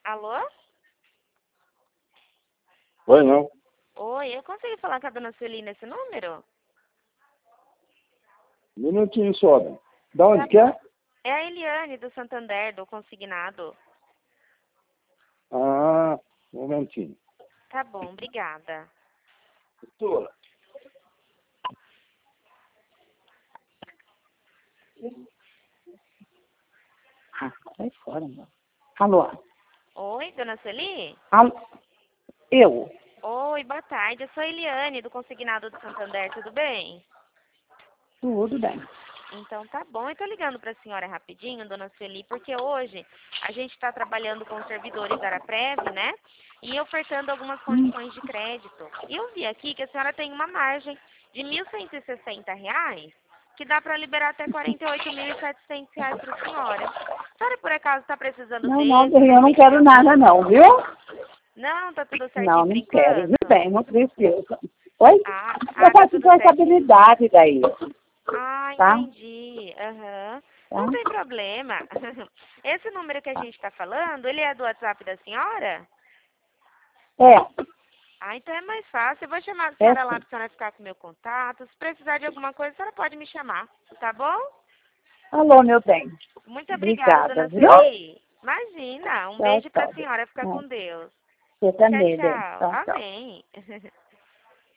Alô? Oi, não. Oi, eu consegui falar com a dona Sueli nesse número? Um minutinho só, né? Da onde Tá que bom. é? É a Eliane do Santander, do consignado. Ah, um momentinho. Tá bom, obrigada. Doutora. Ah, sai fora, meu. Alô? Oi, dona Sueli? Alô? Eu? Oi, boa tarde. Eu sou a Eliane do consignado do Santander, tudo bem? Tudo bem. Então tá bom, eu tô ligando para a senhora rapidinho, dona Sueli, porque hoje a gente está trabalhando com os servidores da Araprev, né? E ofertando algumas condições de crédito. E eu vi aqui que a senhora tem uma margem de R$ 1.160, que dá para liberar até R$ 48.700 para a senhora. A senhora, por acaso, está precisando Não, desse? eu não Pretende ter quero algum nada não, outro? viu? Não, tá tudo certinho Não, por não quero, viu enquanto? bem, não preciso. Oi? Eu Tá faço tudo certinho. responsabilidade daí, Ah, tá? entendi. Aham. Tá? Não tem problema. Esse número que a gente está falando, ele é do WhatsApp da senhora? É, Ah, então é mais fácil. Eu vou chamar a é senhora lá sim. para a senhora ficar com o meu contato. Se precisar de alguma coisa, a senhora pode me chamar, tá bom? Alô, meu bem. Muito obrigada, Obrigada, dona viu? Sueli. Imagina. Um Tchau, beijo para a tchau. senhora. Fica com Deus. Você Tchau, também, bem. tchau. Tchau, tchau. Amém.